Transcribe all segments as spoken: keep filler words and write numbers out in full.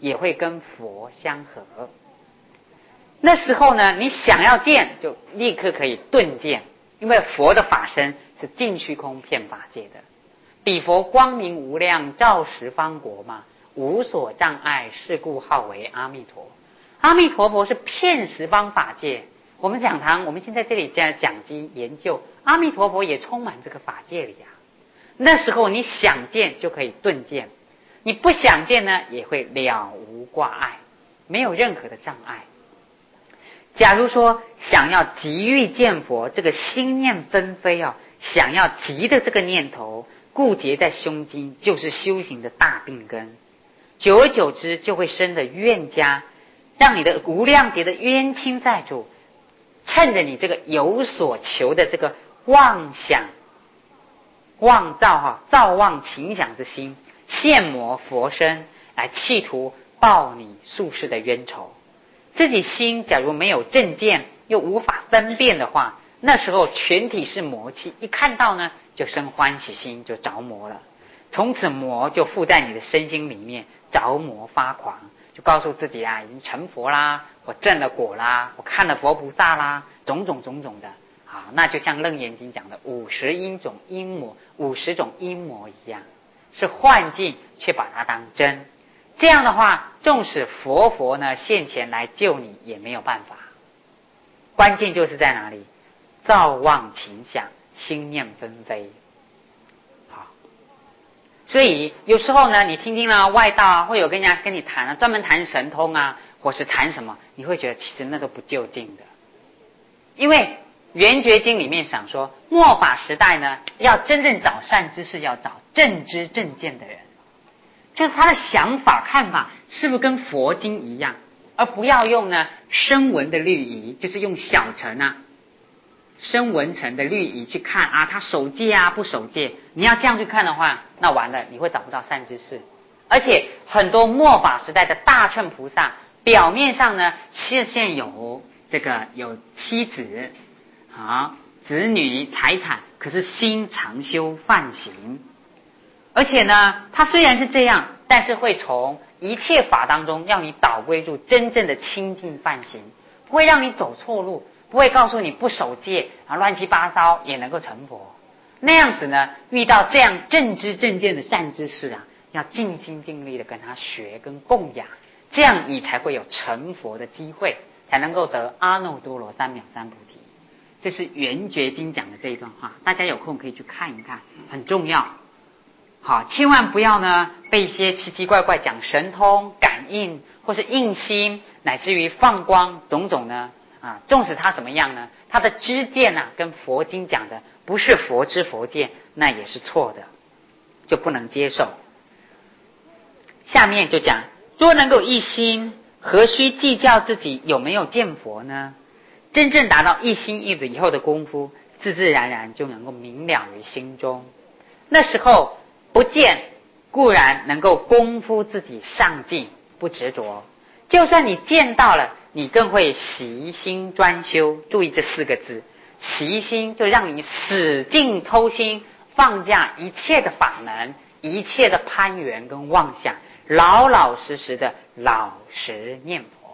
也会跟佛相合。那时候呢，你想要见就立刻可以顿见，因为佛的法身是尽虚空遍法界的，彼佛光明无量，照十方国嘛，无所障碍，是故号为阿弥陀。阿弥陀佛是遍十方法界，我们讲堂，我们现在这里在讲经研究，阿弥陀佛也充满这个法界里啊。那时候你想见就可以顿见，你不想见呢，也会了无挂碍，没有任何的障碍。假如说想要急欲见佛，这个心念纷飞哦，想要急的这个念头固结在胸襟，就是修行的大病根。久而久之就会生的怨家，让你的无量劫的冤亲债主趁着你这个有所求的这个妄想妄造哈造妄情想之心，现魔佛身来企图报你宿世的冤仇。自己心假如没有正见，又无法分辨的话，那时候全体是魔气，一看到呢就生欢喜心，就着魔了。从此魔就附在你的身心里面，着魔发狂，就告诉自己啊，已经成佛啦，我证了果啦，我看了佛菩萨啦，种种种种的。好，那就像楞严经讲的五十因种阴魔，五十种阴魔一样，是幻境，却把它当真。这样的话，纵使佛佛呢现前来救你，也没有办法。关键就是在哪里？造妄情想，心念纷飞。好，所以有时候呢，你听听啦，外道啊，会有跟人家跟你谈啊，专门谈神通啊，或是谈什么，你会觉得其实那都不究竟的。因为圆觉经里面想说，末法时代呢，要真正找善知识，要找正知正见的人。就是他的想法看法是不是跟佛经一样，而不要用呢声闻的律仪，就是用小乘啊声闻乘的律仪去看啊，他守戒啊不守戒。你要这样去看的话，那完了，你会找不到善知识。而且很多末法时代的大乘菩萨，表面上呢是现有这个有妻子啊子女财产，可是心常修梵行。而且呢，他虽然是这样，但是会从一切法当中让你导归入真正的清净梵行，不会让你走错路，不会告诉你不守戒啊乱七八糟也能够成佛。那样子呢，遇到这样正知正见的善知识啊，要尽心尽力的跟他学跟供养，这样你才会有成佛的机会，才能够得阿耨多罗三藐三菩提。这是圆觉经讲的这一段话，大家有空可以去看一看，很重要。好，千万不要呢被一些奇奇怪怪讲神通感应或是应心乃至于放光种种呢啊，纵使他怎么样呢，他的知见啊跟佛经讲的不是佛知佛见，那也是错的，就不能接受。下面就讲，若能够一心，何须计较自己有没有见佛呢？真正达到一心一意以后的功夫，自自然然就能够明了于心中。那时候不见固然能够功夫自己上进，不执着，就算你见到了，你更会习心专修。注意这四个字，习心就让你死尽偷心，放下一切的法门，一切的攀缘跟妄想，老老实实的老实念佛。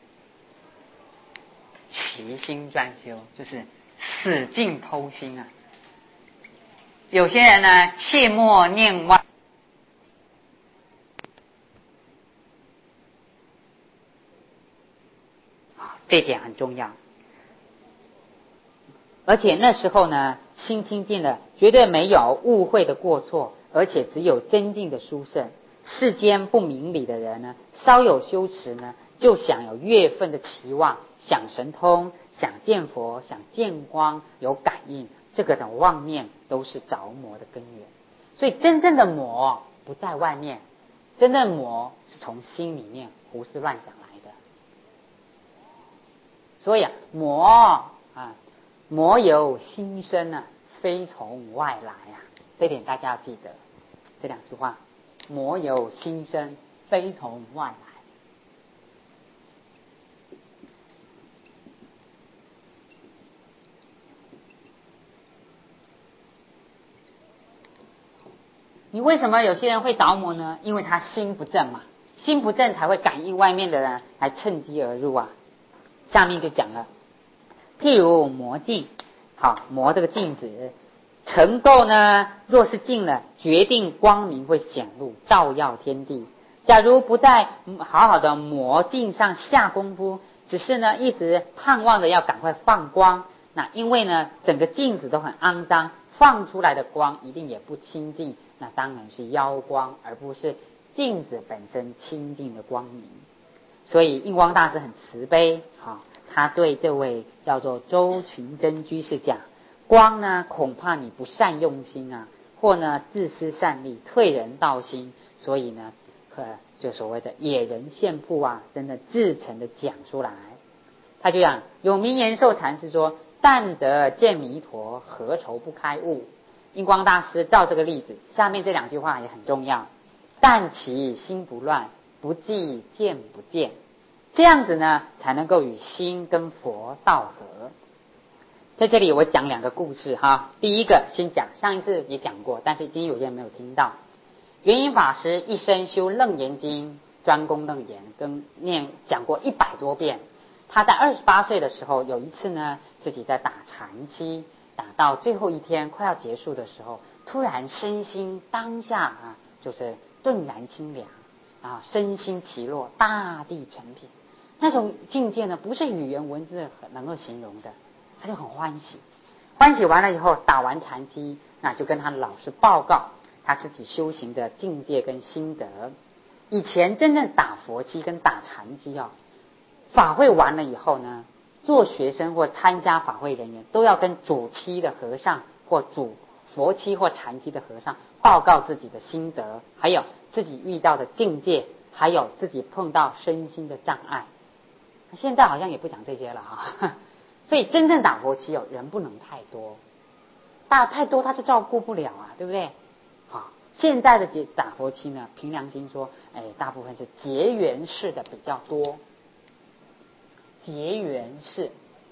习心专修就是死尽偷心啊。有些人呢，切莫念妄，这点很重要。而且那时候呢，心清净了，绝对没有误会的过错，而且只有真正的殊胜。世间不明理的人呢，稍有修持呢，就想有月份的期望，想神通，想见佛，想见光，有感应，这个的妄念都是着魔的根源。所以真正的魔不在外面，真正的魔是从心里面胡思乱想来的。所以啊，魔啊，魔由心生啊，非从外来啊，这点大家要记得这两句话。魔由心生，非从外来。你为什么有些人会着魔呢？因为他心不正嘛， 心不正才会感应外面的人来趁机而入啊。下面就讲了，譬如磨镜，好，磨这个镜子，尘垢呢，若是净了，决定光明会显露，照耀天地。假如不在好好的磨镜上下功夫，只是呢一直盼望着要赶快放光，那因为呢整个镜子都很肮脏，放出来的光一定也不清净，那当然是妖光，而不是镜子本身清净的光明。所以印光大师很慈悲，好，他对这位叫做周群真居士讲，光呢恐怕你不善用心啊，或呢自私善利，退人道心，所以呢可就所谓的野人献曝啊，真的至诚的讲出来。他就讲有名延寿禅师说，但得见弥陀，何愁不开悟。印光大师照这个例子，下面这两句话也很重要，但其心不乱，不计见不见，这样子呢才能够与心跟佛道合。在这里我讲两个故事哈，第一个先讲，上一次也讲过，但是今天有些人没有听到。圆瑛法师一生修楞严经，专攻楞严，跟念讲过一百多遍。他在二十八岁的时候，有一次呢，自己在打禅期，打到最后一天快要结束的时候，突然身心当下啊，就是顿然清凉啊，身心其落，大地成品。那种境界呢，不是语言文字能够形容的，他就很欢喜。欢喜完了以后，打完禅期，那就跟他的老师报告他自己修行的境界跟心得。以前真正打佛期跟打禅期啊，法会完了以后呢，做学生或参加法会人员都要跟主期的和尚或主佛期或禅期的和尚报告自己的心得，还有自己遇到的境界，还有自己碰到身心的障碍。现在好像也不讲这些了哈，所以真正打佛期哦，人不能太多，大太多他就照顾不了啊，对不对？好，现在的打佛期呢，凭良心说，哎，大部分是结缘式的比较多，结缘式，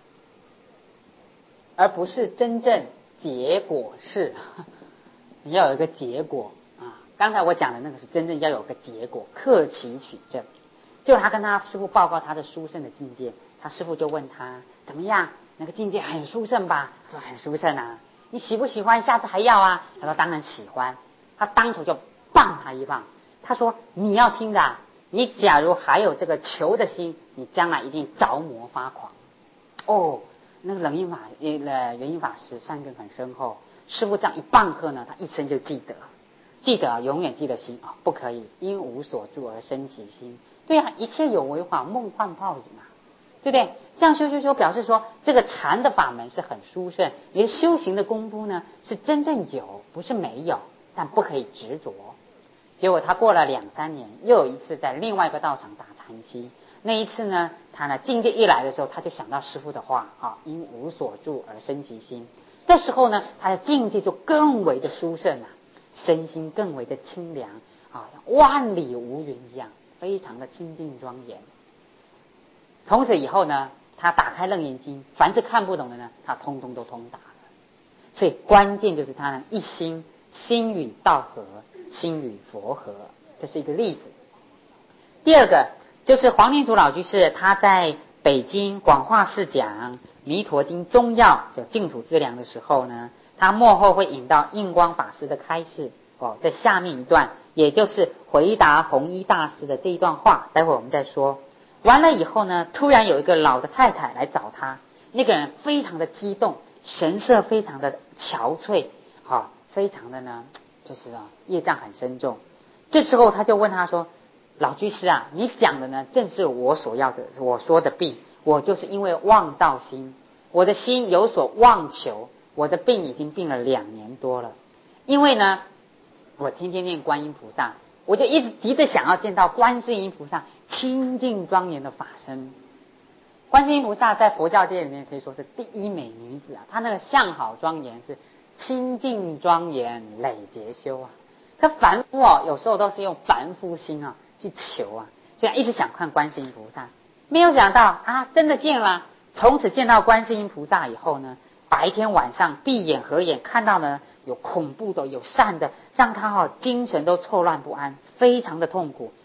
而不是真正结果式。你要有一个结果啊，刚才我讲的那个是真正要有个结果，克期取证。就他跟他师父报告他的殊胜的境界，他师父就问他怎么样，那个境界很殊胜吧？他说很殊胜啊，你喜不喜欢？下次还要啊？他说当然喜欢。他当头就棒他一棒，他说你要听的啊，你假如还有这个求的心，你将来一定着魔发狂。哦，那个冷印法呃圆瑛法师善根很深厚，师父这样一棒喝呢，他一生就记得，记得永远记得心啊、哦，不可以因无所住而生其心。对啊，一切有为法，梦幻泡影嘛，对不对？这样修修修，表示说这个禅的法门是很殊胜，你的修行的功夫呢是真正有，不是没有，但不可以执着。结果他过了两三年，又有一次在另外一个道场打禅期，那一次呢，他呢境界一来的时候，他就想到师父的话啊，因无所住而生其心。这时候呢，他的境界就更为的殊胜啊，身心更为的清凉啊，像万里无云一样，非常的清净庄严。从此以后呢，他打开楞严经，凡是看不懂的呢，他通通都通达了。所以关键就是他呢一心心与道合，心与佛合，这是一个例子。第二个就是黄念祖老居士，他在北京广化寺讲弥陀经中要就净土资粮的时候呢，他幕后会引到印光法师的开示哦，在下面一段，也就是回答弘一大师的这一段话，待会儿我们再说。完了以后呢，突然有一个老的太太来找他，那个人非常的激动，神色非常的憔悴，好、哦，非常的呢，就是啊业障很深重。这时候他就问他说：“老居士啊，你讲的呢，正是我所要的，我说的病，我就是因为妄造心，我的心有所妄求，我的病已经病了两年多了。因为呢，我天天念观音菩萨，我就一直急着想要见到观世音菩萨清净庄严的法身。观世音菩萨在佛教界里面可以说是第一美女子啊，她那个相好庄严，是清净庄严累劫修啊。可凡夫哦，有时候都是用凡夫心啊去求啊，所以一直想看观世音菩萨，没有想到啊，真的见了。从此见到观世音菩萨以后呢，白天晚上闭眼合眼看到呢，有恐怖的，有善的，让他哦精神都错乱不安，非常的痛苦，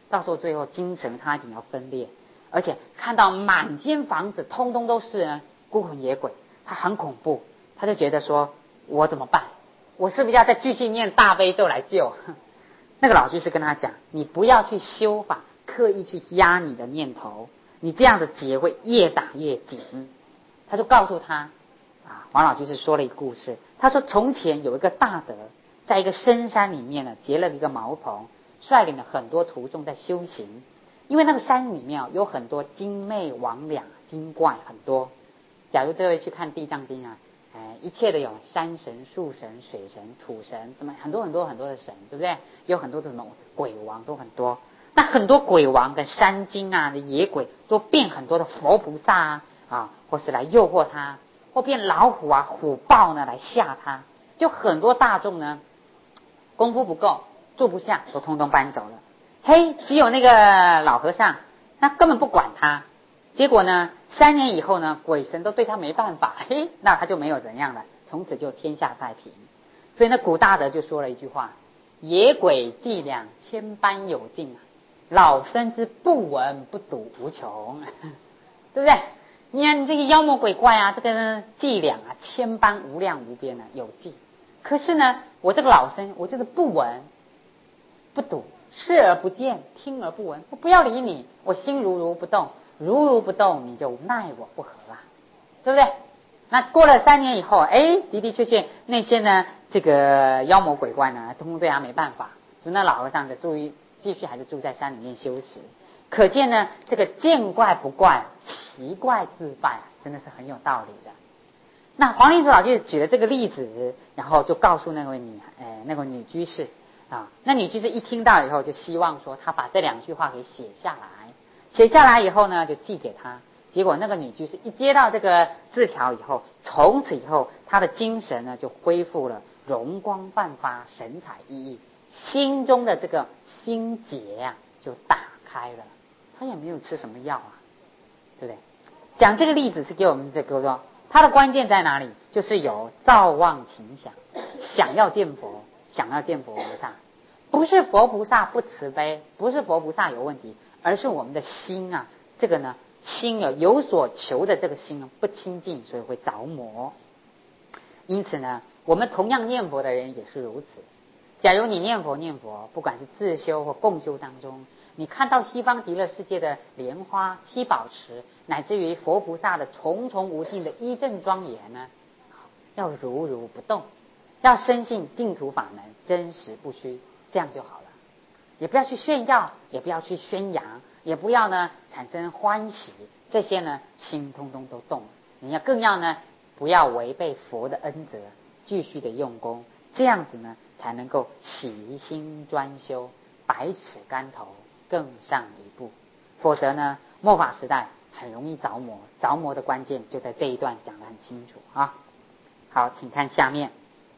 到时候最后精神差一点要分裂，而且看到满间房子通通都是孤魂野鬼，他很恐怖，他就觉得说我怎么办？我是不是要再继续念大悲咒来救？那个老居士跟他讲，你不要去修法，刻意去压你的念头，你这样子结会越打越紧。他就告诉他啊，王老居士说了一个故事，他说从前有一个大德在一个深山里面呢，结了一个茅棚，率领了很多徒众在修行。因为那个山里面有很多精魅魍魉精怪很多，假如各位去看地藏经啊，哎，一切的有山神、树神、水神、土神，怎么很多很多很多的神，对不对？有很多的什么鬼王都很多。那很多鬼王跟山精啊的野鬼都变很多的佛菩萨啊，啊，或是来诱惑他，或变老虎啊、虎豹呢来吓他。就很多大众呢，功夫不够，坐不下，都通通搬走了。嘿，只有那个老和尚，他根本不管他。结果呢，三年以后呢，鬼神都对他没办法，嘿，那他就没有怎样了，从此就天下太平。所以呢，古大德就说了一句话：野鬼伎俩千般有尽，老僧之不闻不睹无穷，对不对？你看你这些妖魔鬼怪啊，这个伎俩啊，千般无量无边的有尽。可是呢，我这个老僧，我就是不闻不睹，视而不见，听而不闻，我不要理你，我心如如不动，如如不动，你就奈我不何啊，对不对？那过了三年以后，哎，的的确确那些呢，这个妖魔鬼怪呢，通通对他没办法，就那老和尚的注意，继续还是住在山里面修持。可见呢，这个见怪不怪，奇怪自败，真的是很有道理的。那黄立祖老师举了这个例子，然后就告诉那位女，呃，那个女居士啊，那女居士一听到以后，就希望说她把这两句话给写下来，写下来以后呢，就寄给她。结果那个女居士一接到这个字条以后，从此以后她的精神呢就恢复了容光焕发、神采奕奕，心中的这个心结啊就打开了。她也没有吃什么药啊，对不对？讲这个例子是给我们这个说，它的关键在哪里？就是有造妄情想，想要见佛，想要见佛菩萨，不是佛菩萨不慈悲，不是佛菩萨有问题，而是我们的心啊，这个呢，心有有所求的这个心不清净，所以会着魔。因此呢，我们同样念佛的人也是如此。假如你念佛念佛，不管是自修或共修当中，你看到西方极乐世界的莲花、七宝池，乃至于佛菩萨的重重无尽的一正庄严呢，要如如不动，要深信净土法门真实不虚，这样就好了。也不要去炫耀，也不要去宣扬，也不要呢产生欢喜，这些呢心通通都动。你要更要呢不要违背佛的恩泽，继续的用功，这样子呢才能够喜心专修，百尺竿头更上一步。否则呢，末法时代很容易着魔，着魔的关键就在这一段讲得很清楚啊。好，请看下面。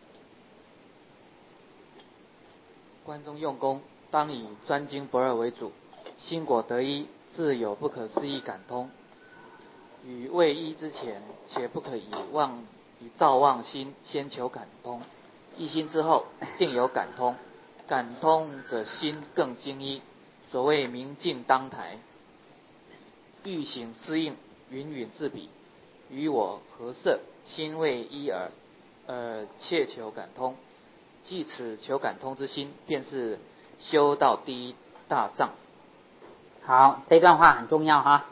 观中用功，当以专精不二为主，心果得一，自有不可思议感通。与未一之前，且不可以妄以造妄心先求感通，一心之后定有感通，感通者心更精一。所谓明镜当台，欲行适应，云云自比，与我何色？心为一耳，呃，切求感通。即此求感通之心，便是修道第一大障。 好，这段话很重要哈。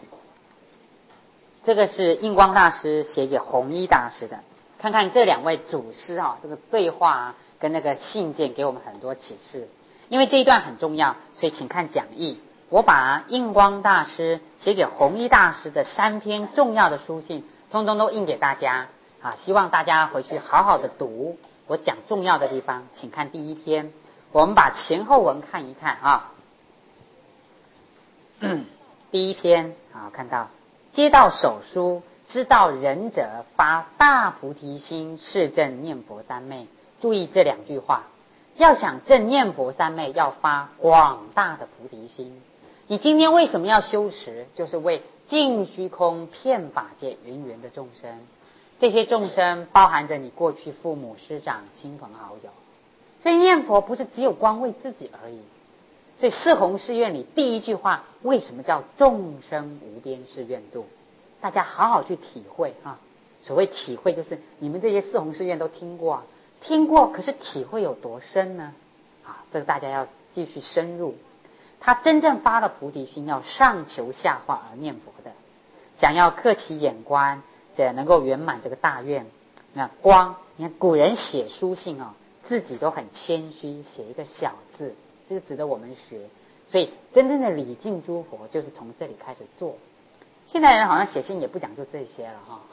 这个是印光大师写给弘一大师的。看看这两位祖师啊，这个对话啊，跟那个信件给我们很多启示。因为这一段很重要，所以请看讲义。我把印光大师写给弘一大师的三篇重要的书信，通通都印给大家啊，希望大家回去好好的读。我讲重要的地方，请看第一篇。我们把前后文看一看啊。第一篇啊，看到接到手书，知道仁者发大菩提心，是正念佛三昧。注意这两句话，要想正念佛三昧，要发广大的菩提心。你今天为什么要修持？就是为尽虚空遍法界芸芸的众生。这些众生包含着你过去父母师长亲朋好友，所以念佛不是只有光为自己而已。 所以四弘誓愿里第一句话为什么叫众生无边誓愿度？大家好好去体会啊！所谓体会，就是你们这些四弘誓愿都听过啊，听过，可是体会有多深呢？啊，这个大家要继续深入。他真正发了菩提心，要上求下化而念佛的，想要克其眼观，这能够圆满这个大愿。那光，你看古人写书信啊，自己都很谦虚，写一个小字，这就值得我们学。所以真正的礼敬诸佛，就是从这里开始做。现代人好像写信也不讲究这些了哈。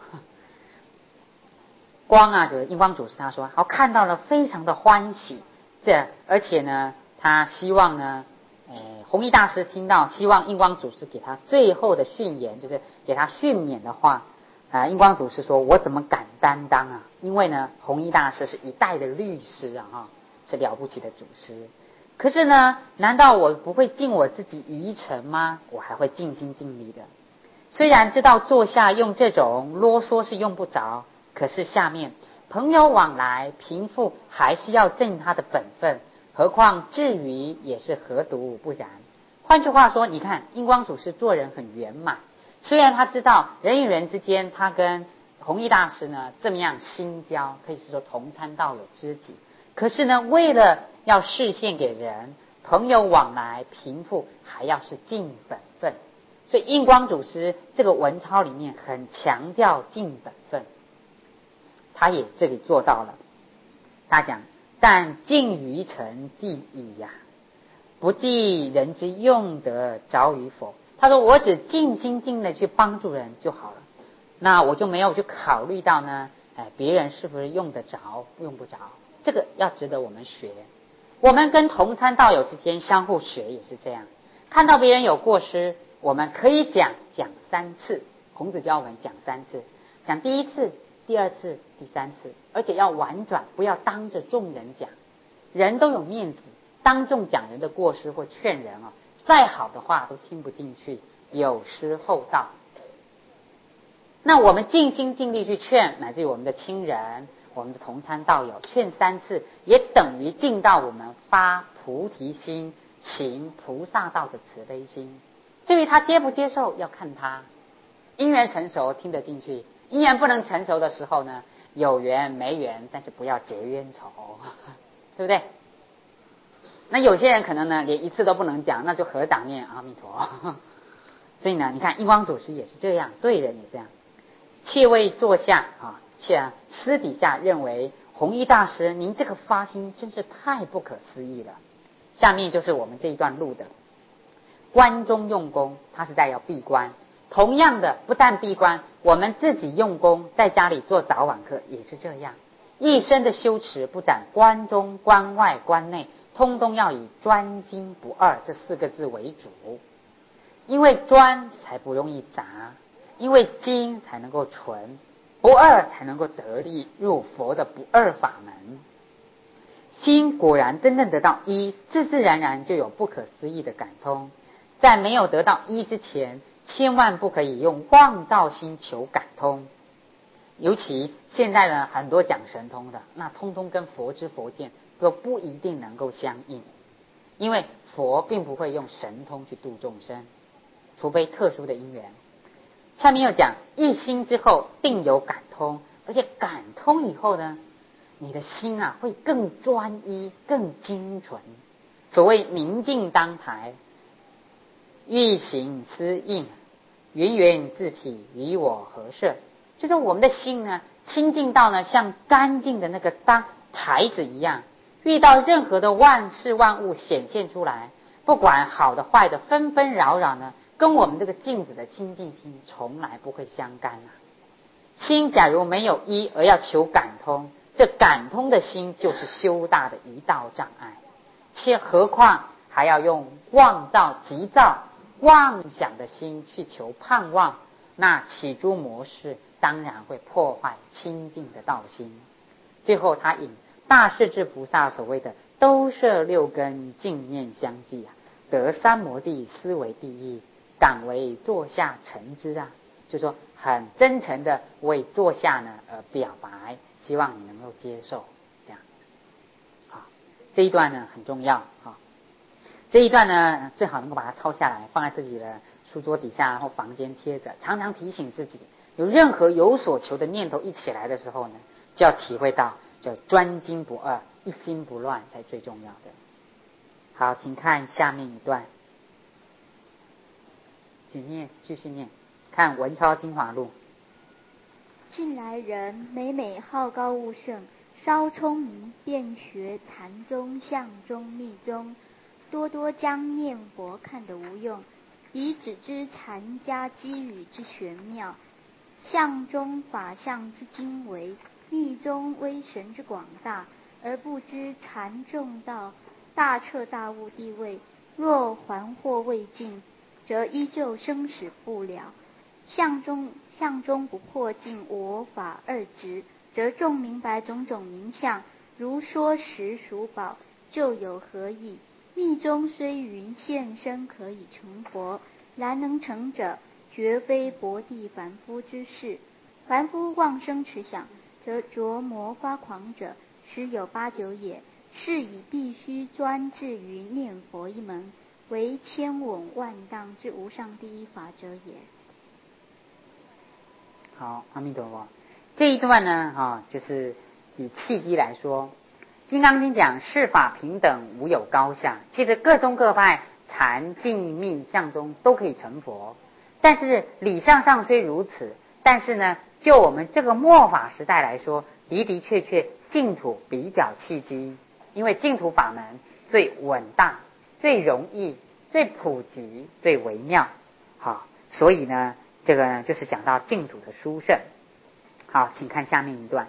光啊，就是印光祖师他说，好看到了非常的欢喜，这而且呢，他希望呢，呃，弘一大师听到，希望印光祖师给他最后的训言，就是给他训勉的话。啊，印光祖师说：“我怎么敢担当啊？因为呢，弘一大师是一代的律师啊，哈，是了不起的祖师。可是呢，难道我不会尽我自己愚诚吗？我还会尽心尽力的。虽然知道坐下用这种啰嗦是用不着，可是下面朋友往来，贫富还是要尽他的本分。何况至于也是何独不然？换句话说，你看印光祖师做人很圆满。”虽然他知道人与人之间，他跟弘一大师呢这么样心交，可以是说同参道友知己，可是呢，为了要示现给人，朋友往来，贫富还要是尽本分。所以印光祖师这个文钞里面很强调尽本分，他也这里做到了。他讲：但尽于诚即已呀，不计人之用得着与否。他说我只尽心尽力去帮助人就好了，那我就没有去考虑到呢，哎，别人是不是用得着用不着，这个要值得我们学。我们跟同参道友之间相互学也是这样，看到别人有过失，我们可以讲讲三次。孔子教我们讲三次，讲第一次、第二次、第三次，而且要婉转，不要当着众人讲。人都有面子，当众讲人的过失或劝人啊，再好的话都听不进去，有失厚道。那我们尽心尽力去劝，乃至于我们的亲人、我们的同参道友，劝三次，也等于尽到我们发菩提心、行菩萨道的慈悲心。至于他接不接受，要看他因缘成熟，听得进去；因缘不能成熟的时候呢，有缘没缘，但是不要结冤仇，对不对？那有些人可能呢，连一次都不能讲，那就合掌念阿弥陀。所以呢，你看印光祖师也是这样，对人也这样。切未坐下啊，切私底下认为弘一大师您这个发心真是太不可思议了。下面就是我们这一段录的关中用功，他是在要闭关。同样的，不但闭关，我们自己用功，在家里做早晚课也是这样。一生的修持不展关中、关外、关内，通通要以专精不二这四个字为主。因为专才不容易杂，因为精才能够纯，不二才能够得力入佛的不二法门。心果然真正得到一，自自然然就有不可思议的感通。在没有得到一之前，千万不可以用妄造心求感通。尤其现在呢，很多讲神通的，那通通跟佛知佛见都不一定能够相应，因为佛并不会用神通去度众生，除非特殊的因缘。下面又讲一心之后定有感通，而且感通以后呢，你的心啊会更专一、更精纯。所谓明镜当台，欲行思应，芸芸自匹，与我何涉？就是我们的心呢，清净到呢像干净的那个当台子一样，遇到任何的万事万物显现出来，不管好的坏的，纷纷扰扰呢，跟我们这个镜子的清净心从来不会相干啊。心假如没有一而要求感通，这感通的心就是修大的一道障碍，且何况还要用妄造、急躁、妄想的心去求盼望，那起诸模式当然会破坏清净的道心。最后他引大势至菩萨所谓的都摄六根净念相继啊，得三摩地思为第一，敢为座下成之啊，就说很真诚的为座下呢而表白，希望你能够接受这样子。好，这一段呢很重要啊。 这一段呢，最好能够把它抄下来，放在自己的书桌底下或房间贴着，常常提醒自己，有任何有所求的念头一起来的时候呢，就要体会到叫专精不二，一心不乱才最重要的。好，请看下面一段，请念，继续念，看文钞精华录。 近来人每每好高骛胜，稍聪明便学禅宗、相宗、密宗，多多将念佛看得无用，彼只知禅家机语之玄妙，相宗法相之精微，密宗威神之广大，而不知禅正道大彻大悟地位。若还惑未尽，则依旧生死不了。相中相中不破尽我法二执，则众明白种种名相，如说实属宝，就有何意？密宗虽云现身可以成佛，然能成者，绝非薄地凡夫之事。凡夫妄生持想，则着魔发狂者，十有八九也。是以必须专志于念佛一门，为千稳万当之无上第一法者也。 好，阿弥陀佛。这一段呢，哈、哦，就是以契机来说，《金刚经》讲世法平等，无有高下。其实各宗各派禅、净、密、相宗都可以成佛，但是理上上虽如此，但是呢，就我们这个末法时代来说，的的确确净土比较契机，因为净土法门最稳当、最容易、最普及、最微妙。好，所以呢。这个呢，就是讲到净土的殊胜。好，请看下面一段。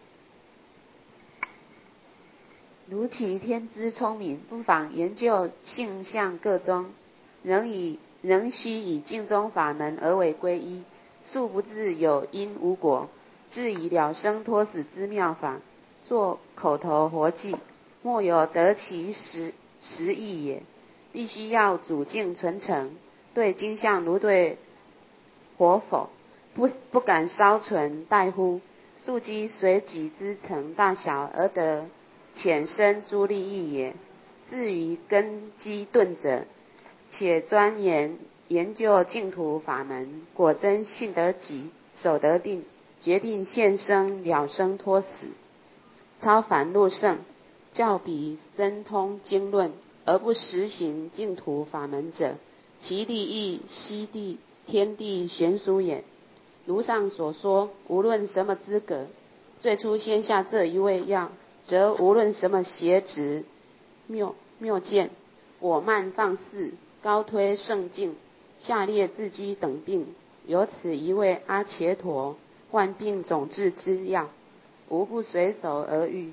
如其天资聪明，不妨研究性相各宗，仍以仍须以净宗法门而为皈依，素不自有因无果，至以了生脱死之妙法，作口头活记，莫有得其实实意也。必须要主净纯诚，对经相如对火否，不不敢烧存待乎，速机随己之层大小而得浅深诸利益也。至于根基钝者，且钻研研究净土法门，果真信得己，守得定，决定现生了生脱死，超凡入圣，较比深通经论而不实行净土法门者，其利益悉地天地悬殊也。如上所说，无论什么资格，最初先下这一味药，则无论什么邪执、谬谬见、我慢放肆、高推圣境、下列自居等病，有此一味阿伽陀万病总治之药，无不随手而愈。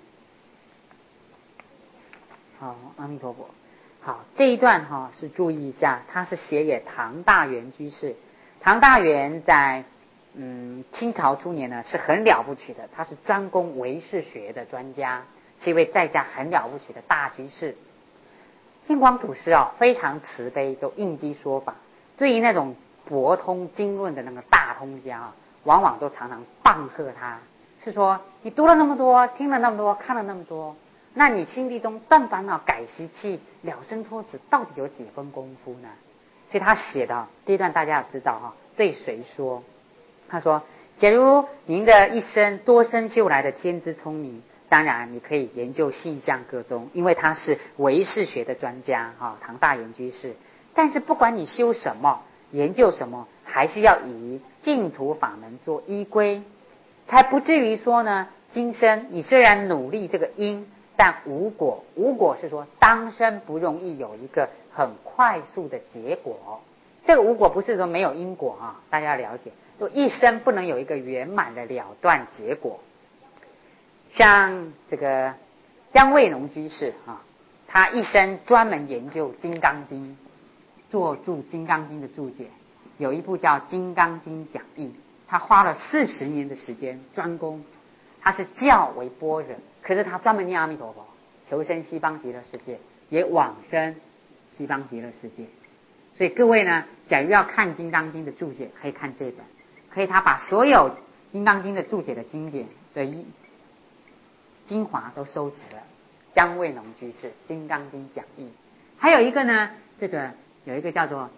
好，阿弥陀佛。好，这一段哈、哦、是注意一下，他是写给唐大元居士。唐大元在嗯清朝初年呢是很了不起的，他是专攻唯识学的专家，是一位在家很了不起的大居士。净光祖师啊、哦、非常慈悲，都应机说法。对于那种博通经论的那个大通家啊、哦，往往都常常棒喝他，是说你读了那么多，听了那么多，看了那么多，那你心地中断烦恼、改习气、了生脱死，到底有几分功夫呢？所以他写的这一段大家要知道哈，对谁说？他说：假如您的一生多生修来的天资聪明，当然你可以研究性相各宗，因为他是唯识学的专家哈，唐大元居士。但是不管你修什么、研究什么，还是要以净土法门做依归，才不至于说呢，今生你虽然努力这个因，但无果。无果是说当生不容易有一个很快速的结果。这个无果不是说没有因果啊，大家要了解，就一生不能有一个圆满的了断结果。像这个姜卫农居士啊，他一生专门研究《金刚经》，做注《金刚经》的注解，有一部叫《金刚经讲义》，他花了四十年的时间专攻。他是教为般若，可是他专门念阿弥陀佛，求生西方极乐世界，也往生西方极乐世界。所以各位呢，假如要看《金刚经》的注解，可以看这本，可以他把所有《金刚经》的注解的经典，所以精华都收集了。姜卫农居士《金刚经讲义》， 还有一个呢，这个有一个叫做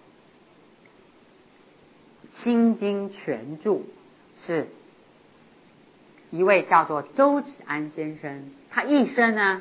《心经全注》，是一位叫做周芷安先生，他一生呢，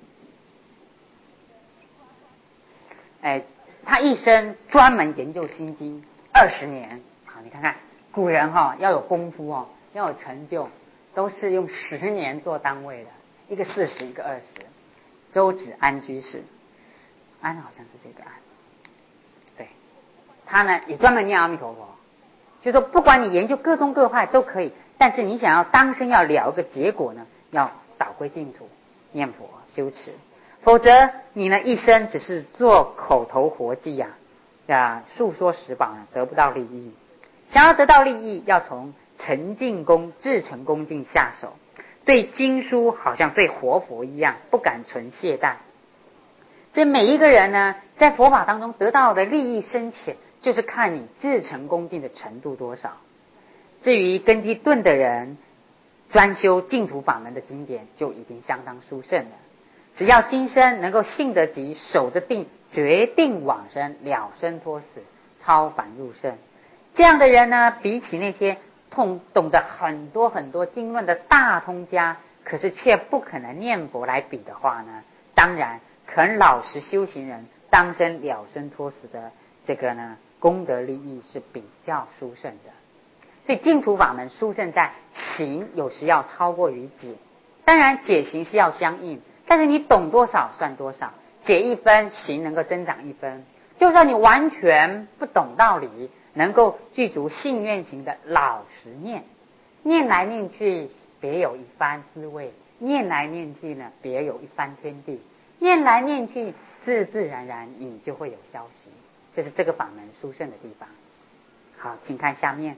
哎，他一生专门研究心经二十年。好，你看看古人哈、哦、要有功夫哦，要有成就，都是用十年做单位的，一个四十，一个二十。周芷安居士，安好像是这个安，对，他呢也专门念阿弥陀佛，就说不管你研究各宗各派都可以，但是你想要当生要了一个结果呢，要导归净土，念佛修持，否则你呢一生只是做口头活计呀、啊，啊述说实宝呢得不到利益。想要得到利益，要从诚敬恭、至诚恭敬下手。对经书好像对活佛一样，不敢存懈怠。所以每一个人呢，在佛法当中得到的利益深浅，就是看你至诚恭敬的程度多少。至于根基钝的人，专修净土法门的经典就已经相当殊胜了。只要今生能够信得急、守得定，决定往生、了生脱死、超凡入圣，这样的人呢，比起那些痛懂得很多很多经论的大通家，可是却不可能念佛来比的话呢，当然肯老实修行人当生了生脱死的这个呢功德利益是比较殊胜的。所以净土法门殊胜在行有时要超过于解，当然解行是要相应，但是你懂多少算多少，解一分行能够增长一分。就算你完全不懂道理，能够具足信愿行的老实念，念来念去别有一番滋味，念来念去呢别有一番天地，念来念去自自然然你就会有消息，这是这个法门殊胜的地方。好，请看下面。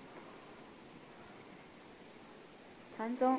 禅宗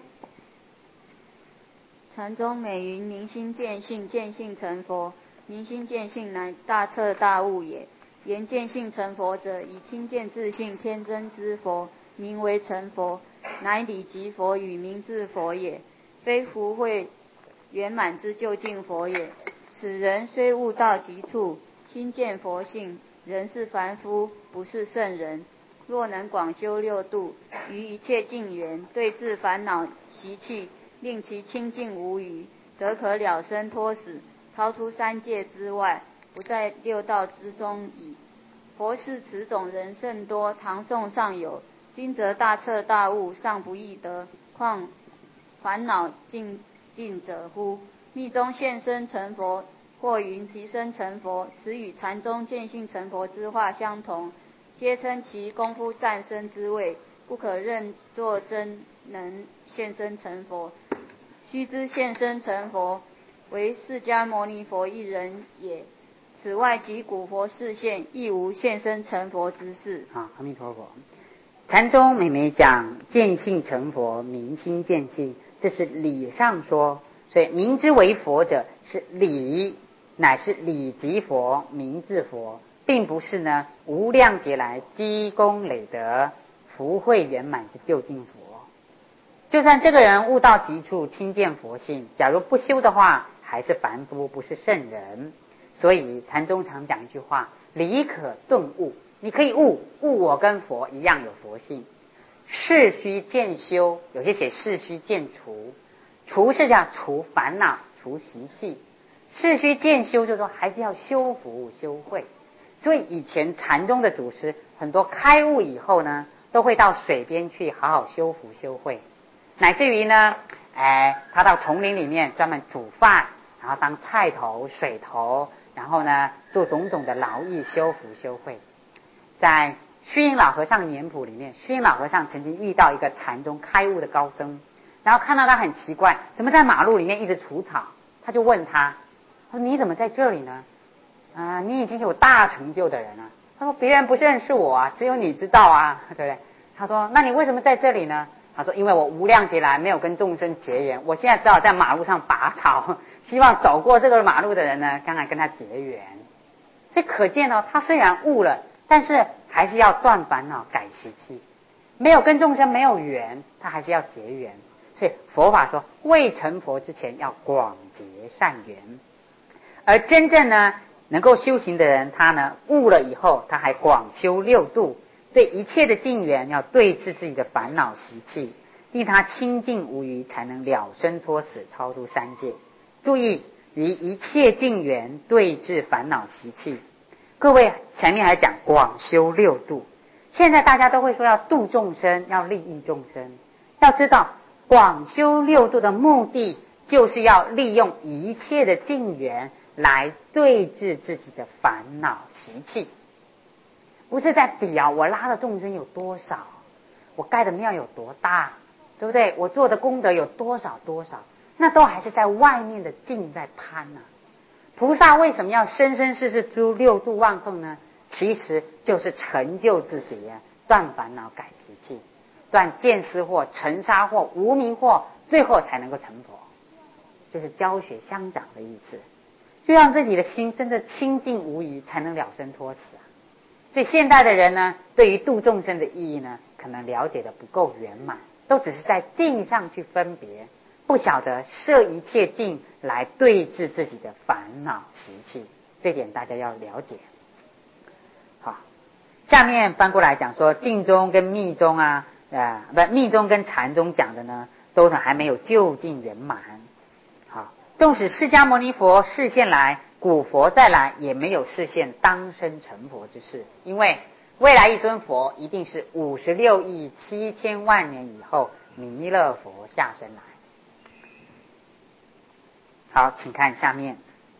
禅宗美云明心见性，见性成佛。明心见性乃大彻大悟也。言见性成佛者，以亲见自性天真之佛，名为成佛，乃理即佛与名自佛也，非福慧圆满之究竟佛也。此人虽悟到极处，亲见佛性，仍是凡夫，不是圣人。若能广修六度，于一切境缘对治烦恼习气，令其清净无余，则可了生脱死，超出三界之外，不在六道之中矣。佛是此种人甚多，唐宋尚有。今则大彻大悟，尚不易得，况烦恼尽尽者乎？密宗现身成佛，或云即身成佛，此与禅宗见性成佛之话相同，皆称其功夫战身之位，不可认作真能现身成佛。须知现身成佛，为释迦牟尼佛一人也。此外，即古佛示现，亦无现身成佛之事。 啊，阿弥陀佛。禅宗每每讲见性成佛，明心见性，这是理上说，所以明之为佛者是理，乃是理即佛，名自佛，并不是呢无量劫来积功累德、福慧圆满之究竟佛。就算这个人悟到极处，亲见佛性，假如不修的话，还是凡夫，不是圣人。所以禅宗常讲一句话：理可顿悟。你可以悟，悟我跟佛一样有佛性。事须渐修，有些写事须渐除，除是叫除烦恼、除习气。事须渐修，就是说还是要修福修慧。所以以前禅宗的祖师很多开悟以后呢，都会到水边去好好修福修慧，乃至于呢，哎，他到丛林里面专门煮饭，然后当菜头、水头，然后呢做种种的劳役，修福修慧。在虚云老和尚年谱里面，虚云老和尚曾经遇到一个禅宗开悟的高僧，然后看到他很奇怪，怎么在马路里面一直除草，他就问他，他说你怎么在这里呢？啊，你已经有大成就的人了。他说别人不认识我啊，只有你知道啊，对不对？他说那你为什么在这里呢？他说因为我无量劫来没有跟众生结缘，我现在只好在马路上拔草，希望走过这个马路的人呢，刚才跟他结缘。所以可见哦，他虽然悟了，但是还是要断烦恼改习气，没有跟众生没有缘，他还是要结缘。所以佛法说未成佛之前要广结善缘。 而真正呢能够修行的人，他呢悟了以后，他还广修六度，对一切的境缘要对治自己的烦恼习气，令他清净无余，才能了生脱死，超出三界。注意，于一切境缘对治烦恼习气。各位前面还讲广修六度，现在大家都会说要度众生，要利益众生。要知道广修六度的目的，就是要利用一切的境缘来对治自己的烦恼习气，不是在比啊我拉的众生有多少，我盖的庙有多大，对不对？我做的功德有多少多少，那都还是在外面的境在攀啊。菩萨为什么要生生世世诸六度万行呢？其实就是成就自己，断烦恼改习气，断见思惑、尘沙惑、无明惑，最后才能够成佛，就是教学相长的意思，就让自己的心真的清净无余，才能了生脱死啊。所以现代的人呢，对于度众生的意义呢，可能了解的不够圆满，都只是在境上去分别，不晓得摄一切境来对治自己的烦恼习气，这点大家要了解。好，下面翻过来讲说，静中跟密中啊，呃，不，密中跟禅中讲的呢，都是还没有究竟圆满。好，纵使释迦牟尼佛示现来，古佛再来，也没有示现当生成佛之事，因为未来一尊佛一定是五十六亿七千万年以后，弥勒佛下生来。好，请看下面。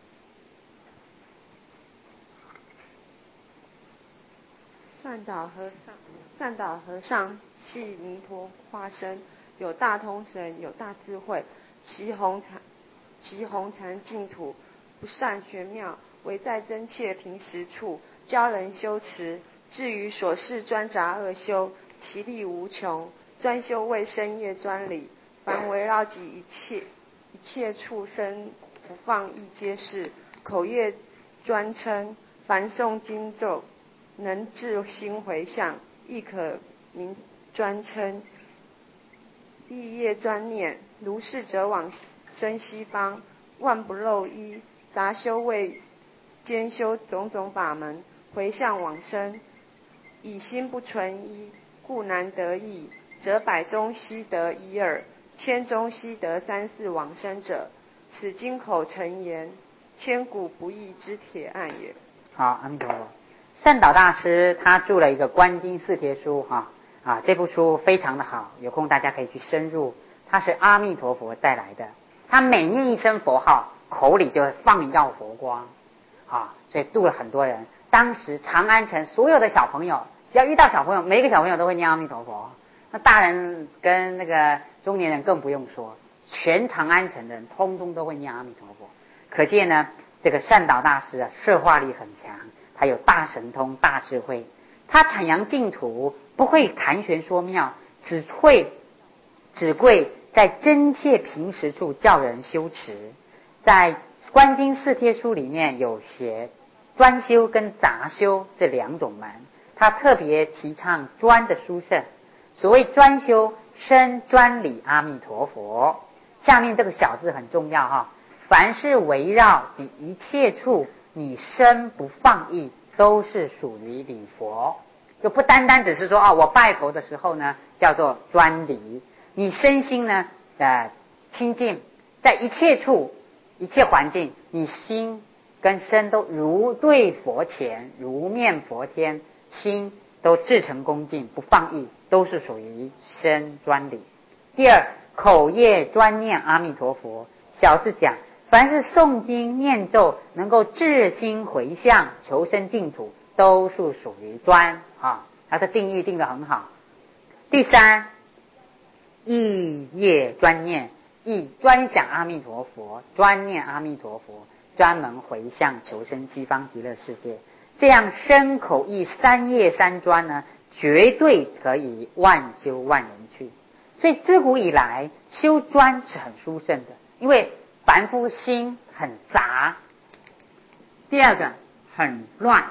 善导和尚，善导和尚系弥陀化身，有大通神，有大智慧，其弘禅，其弘禅净土，不善玄妙，唯在真切平实处，教人修持。至于所事专杂恶修，其力无穷，专修为身业专理，凡围绕及一切一切畜生，不放逸皆是。口业专称，凡诵经咒，能治心回向，亦可名专称。意业专念，如是者往生西方，万不漏一。杂修为兼修种种法门，回向往生，以心不存一，故难得益。则百中悉得一二，千中悉得三四往生者，此经口成言，千古不易之铁案也。 好，阿弥陀佛。善导大师他著了一个《观经四帖书》哈啊，这部书非常的好，有空大家可以去深入。他是阿弥陀佛带来的，他每念一声佛号，口里就会放耀佛光啊，所以度了很多人。当时长安城所有的小朋友，只要遇到小朋友，每一个小朋友都会念阿弥陀佛。那大人跟那个中年人更不用说，全长安城的人通通都会念阿弥陀佛。可见呢，这个善导大师啊，摄化力很强，他有大神通、大智慧。他阐扬净土，不会谈玄说妙，只会只会在真切平实处教人修持。在《观经四帖书》里面有写专修跟杂修这两种门，他特别提倡专的殊胜。所谓专修，身专理阿弥陀佛。下面这个小字很重要哈，凡是围绕及一切处，你身不放逸，都是属于礼佛。就不单单只是说啊，我拜佛的时候呢，叫做专礼。你身心呢，呃，清净，在一切处、一切环境，你心跟身都如对佛前，如面佛天，心都至诚恭敬，不放逸，都是属于身专礼。第二，口业专念阿弥陀佛。小字讲，凡是诵经念咒，能够至心回向，求生净土，都是属于专啊。它的定义定得很好。第三，意业专念，意专想阿弥陀佛，专念阿弥陀佛，专门回向求生西方极乐世界。这样身口意三业三专呢，绝对可以万修万人去。所以自古以来修专是很殊胜的，因为凡夫心很杂，第二个很乱，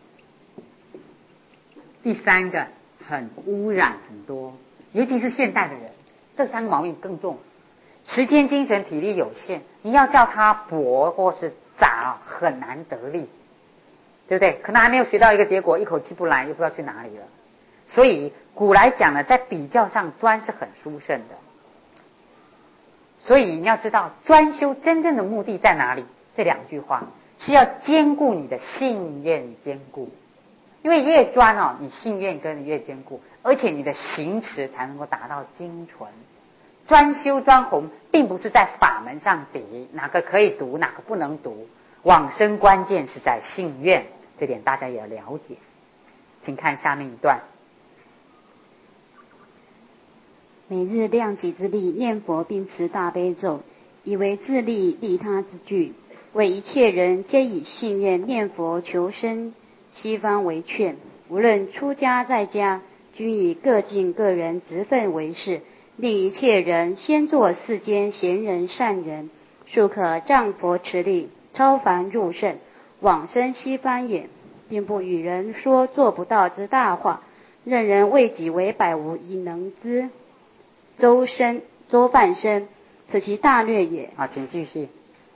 第三个很污染很多，尤其是现代的人，这三个毛病更重。时间、精神、体力有限，你要叫他博或是杂很难得力，对不对？可能还没有学到一个结果，一口气不来，又不知道去哪里了。所以古来讲呢，在比较上专是很殊胜的。所以你要知道专修真正的目的在哪里，这两句话是要兼顾你的信愿兼顾。因为越专哦，你信愿跟着越坚固，而且你的行持才能够达到精纯。专修专弘并不是在法门上比哪个可以读哪个不能读，往生关键是在信愿，这点大家也要了解。请看下面一段。 每日量己之力念佛并持大悲咒，以为自利利他之具，为一切人皆以信愿念佛求生西方为劝。无论出家在家，均以各尽个人职分为事，令一切人先做世间贤人善人，庶可仗佛持力，超凡入圣，往生西方也，并不与人说做不到之大话，任人为己为百无以能之周身周半身，此其大略也。 啊，请继续。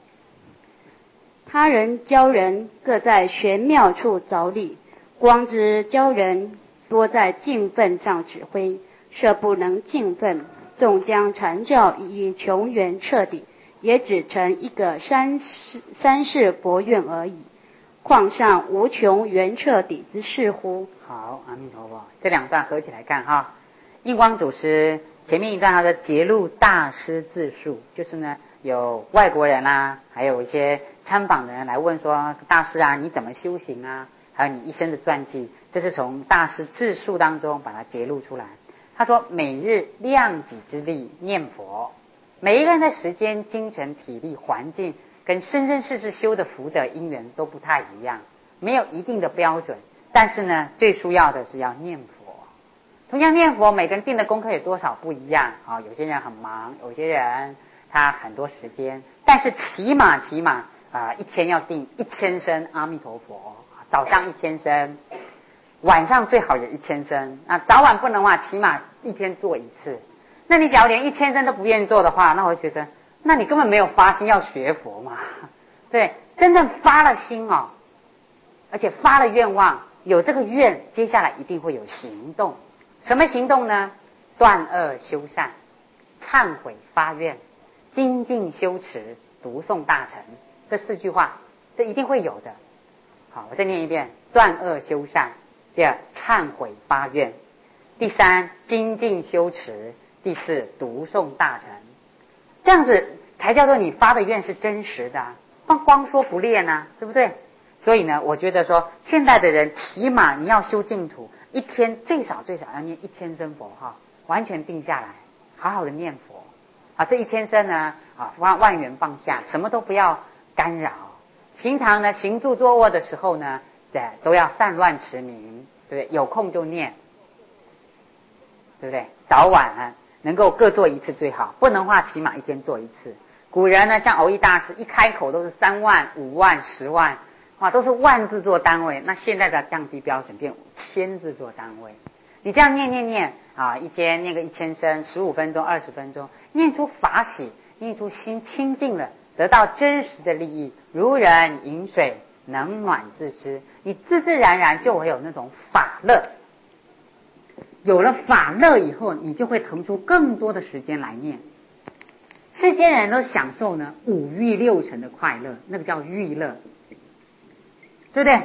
他人教人各在玄妙处着力，光之教人多在敬分上指挥，设不能敬分，纵将禅教以穷源彻底，也只成一个三世三世佛愿而已，况上无穷源彻底之事乎？ 好，阿弥陀佛。这两段合起来看哈，印光祖师前面一段他的揭露大师自述，就是呢有外国人啊，还有一些参访的人来问说，大师啊你怎么修行啊，还有你一生的传记，这是从大师自述当中把它揭露出来。他说每日量己之力念佛，每一个人的时间精神体力环境跟生生世世修的福德因缘都不太一样，没有一定的标准，但是呢最主要的是要念佛。同样念佛，每个人定的功课有多少不一样啊？有些人很忙，有些人他很多时间，但是起码起码啊、呃，一天要定一千声阿弥陀佛，早上一千声，晚上最好有一千声。那早晚不能的话，起码一天做一次。那你假如连一千声都不愿意做的话，那我觉得，那你根本没有发心要学佛嘛。对，真正发了心哦，而且发了愿望，有这个愿，接下来一定会有行动。什么行动呢？断恶修善，忏悔发愿，精进修持，读诵大乘，这四句话，这一定会有的。好，我再念一遍：断恶修善；第二，忏悔发愿；第三，精进修持；第四，读诵大乘。这样子才叫做你发的愿是真实的啊，光光说不练啊，对不对？所以呢，我觉得说现代的人起码你要修净土，一天最少最少要念一千声佛哈，完全定下来，好好的念佛啊。这一千声呢啊，万万缘放下，什么都不要干扰。平常呢行住坐卧的时候呢，对，都要散乱持名，对不对？有空就念，对不对？早晚能够各做一次最好，不能的话起码一天做一次。古人呢，像藕益大师一开口都是三万、五万、十万。哇，都是万字做单位，那现在的降低标准变千字做单位。你这样念念念啊，一天念个一千声，十五分钟、二十分钟，念出法喜，念出心清净了，得到真实的利益，如人饮水，冷暖自知，你自自然然就会有那种法乐。有了法乐以后，你就会腾出更多的时间来念。世间人都享受呢五欲六尘的快乐，那个叫欲乐。对不对？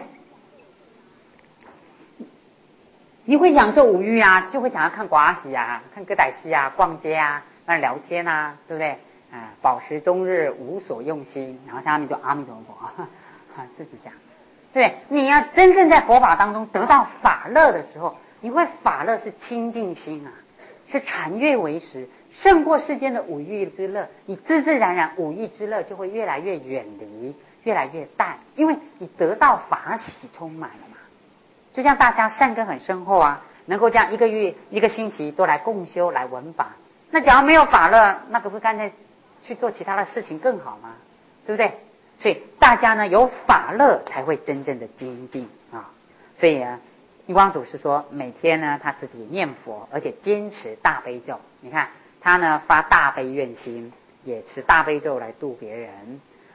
你会享受五欲啊，就会想要看寡喜啊，看歌仔戏啊，逛街啊，那聊天啊，对不对？啊，饱食终日无所用心，然后下面就阿弥陀佛，哈哈，自己想，对不对？你要真正在佛法当中得到法乐的时候，你会法乐是清净心啊，是禅悦为实，胜过世间的五欲之乐，你自自然然五欲之乐就会越来越远离。越来越淡，因为你得到法喜充满了嘛。就像大家善根很深厚啊，能够这样一个月一个星期都来共修来闻法，那假如没有法乐，那可不干脆去做其他的事情更好吗？对不对？所以大家呢有法乐才会真正的精进啊。所以啊，印光祖师说每天呢他自己念佛，而且坚持大悲咒。你看他呢发大悲愿心，也持大悲咒来度别人。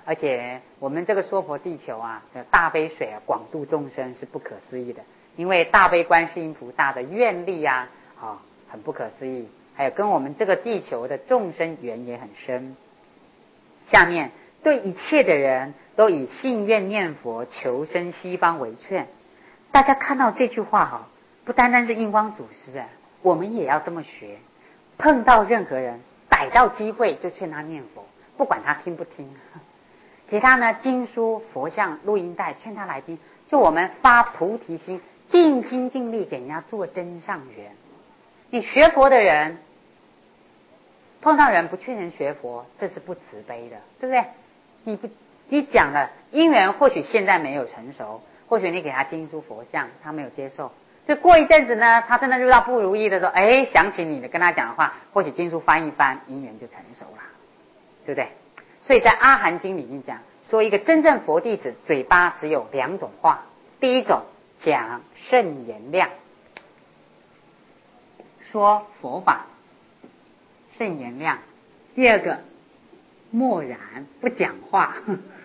而且我们这个娑婆地球啊，这大悲水啊，广度众生是不可思议的。因为大悲观世音菩萨的愿力啊，啊，很不可思议。还有跟我们这个地球的众生缘也很深。下面对一切的人都以信愿念佛求生西方为劝。大家看到这句话哈，不单单是印光祖师啊，我们也要这么学。碰到任何人，逮到机会就劝他念佛，不管他听不听。给他呢经书、佛像、录音带，劝他来听。就我们发菩提心，尽心尽力给人家做真上缘。你学佛的人，碰到人不劝人学佛，这是不慈悲的，对不对？你不，你讲了因缘，或许现在没有成熟，或许你给他经书佛像，他没有接受。就过一阵子呢，他真的遇到不如意的时候，哎，想起你的跟他讲的话，或许经书翻一翻，因缘就成熟了，对不对？所以在阿含经里面讲，说一个真正佛弟子嘴巴只有两种话，第一种讲圣言量，说佛法圣言量；第二个默然不讲话。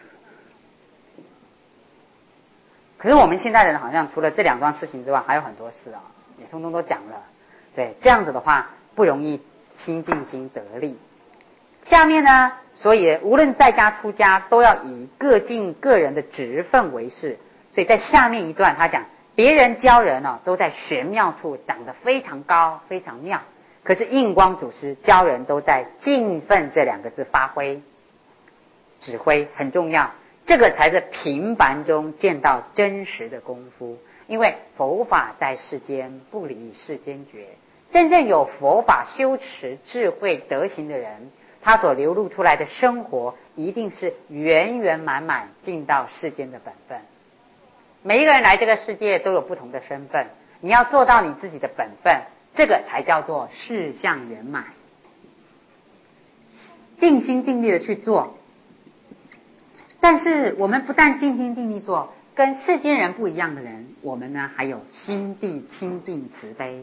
可是我们现在的人好像除了这两桩事情之外，还有很多事啊、哦，也通通都讲了。对，这样子的话不容易心静心得力。下面呢，所以无论在家出家，都要以各尽个人的职分为事。所以在下面一段他讲，别人教人哦，都在玄妙处长得非常高非常妙，可是印光祖师教人都在尽分这两个字发挥，指挥很重要。这个才是平凡中见到真实的功夫。因为佛法在世间，不离世间觉。真正有佛法修持智慧德行的人，他所流露出来的生活一定是圆圆满满尽到世间的本分。每一个人来这个世界都有不同的身份，你要做到你自己的本分，这个才叫做事相圆满。尽心尽力的去做。但是我们不但尽心尽力做，跟世间人不一样的人，我们呢还有心地清净慈悲。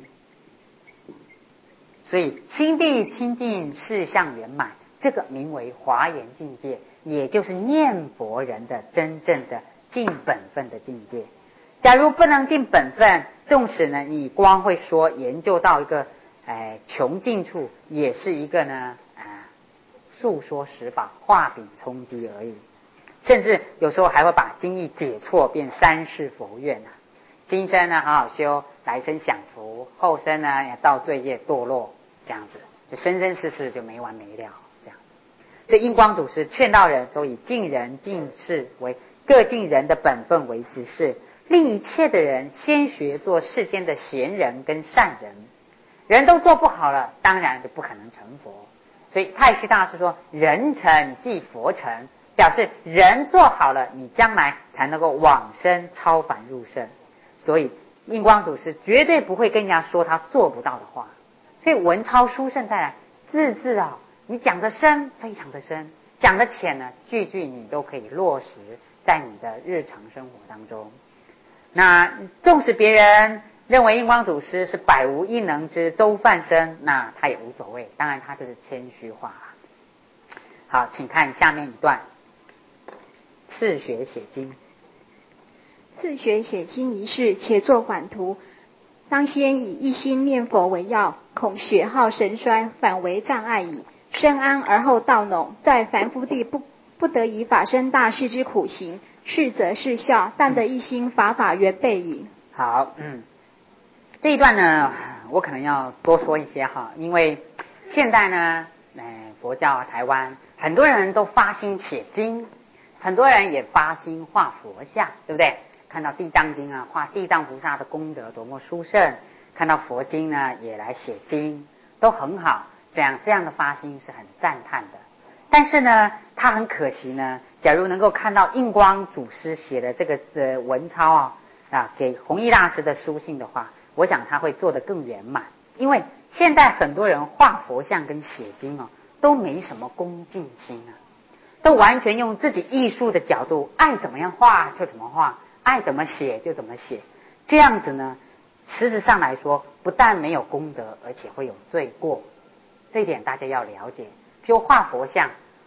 所以心地清净事相圆满，这个名为华严境界，也就是念佛人的真正的尽本分的境界。假如不能尽本分，纵使呢你光会说研究到一个哎穷尽处，也是一个呢啊述说十法画饼充饥而已。甚至有时候还会把经义解错，变三世佛愿啊。今生呢好好修，来生享福，后生呢也造罪业堕落，这样子就生生世世就没完没了这样。所以印光祖师劝道人都以尽人尽事为各尽人的本分为之事，令一切的人先学做世间的贤人跟善人。人都做不好了，当然就不可能成佛。所以太虚大师说，人成即佛成，表示人做好了，你将来才能够往生超凡入圣。所以印光祖师绝对不会跟人家说他做不到的话。所以文超书圣再来，字字啊，你讲得深非常的深，讲得浅呢，句句你都可以落实在你的日常生活当中。那纵使别人认为印光祖师是百无一能之周范生，那他也无所谓，当然他这是谦虚话。好，请看下面一段。次学写经， 次学写经一事，且作缓图。当先以一心念佛为要，恐血耗神衰，反为障碍矣。深谙而后道浓，在凡夫地不不得以法身大事之苦行，是则是笑，但得一心法法原备矣。 好，嗯，这一段呢，我可能要多说一些哈，因为现在呢，哎，佛教台湾很多人都发心写经，很多人也发心画佛像，对不对？看到地藏经啊，画地藏菩萨的功德多么殊胜，看到佛经呢，也来写经，都很好。这样这样的发心是很赞叹的。但是呢，他很可惜呢，假如能够看到印光祖师写的这个呃文钞啊啊，给弘一大师的书信的话，我想他会做得更圆满。因为现在很多人画佛像跟写经哦，都没什么恭敬心啊，都完全用自己艺术的角度，爱怎么样画就怎么画，爱怎么写就怎么写。这样子呢，实质上来说，不但没有功德，而且会有罪过。这一点大家要了解。譬如画佛像，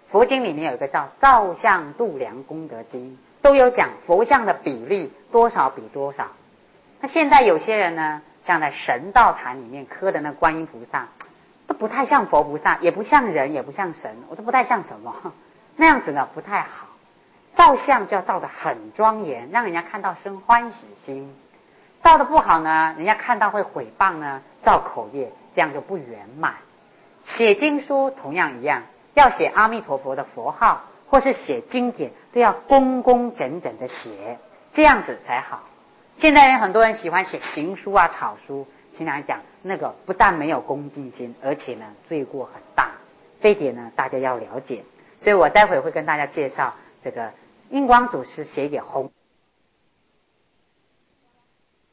佛经里面有一个叫《造像度量功德经》，都有讲佛像的比例多少比多少。那现在有些人呢，像在神道坛里面刻的那观音菩萨，都不太像佛菩萨，也不像人，也不像神，我都不太像什么，那样子呢不太好。造像就要造得很庄严，让人家看到生欢喜心。造得不好呢，人家看到会毁谤呢，造口业，这样就不圆满。写经书同样一样，要写阿弥陀佛的佛号，或是写经典，都要工工整整的写，这样子才好。现在人很多人喜欢写行书啊、草书，经常讲那个不但没有恭敬心，而且呢罪过很大。这一点呢大家要了解。所以我待会会跟大家介绍这个印光祖师写给弘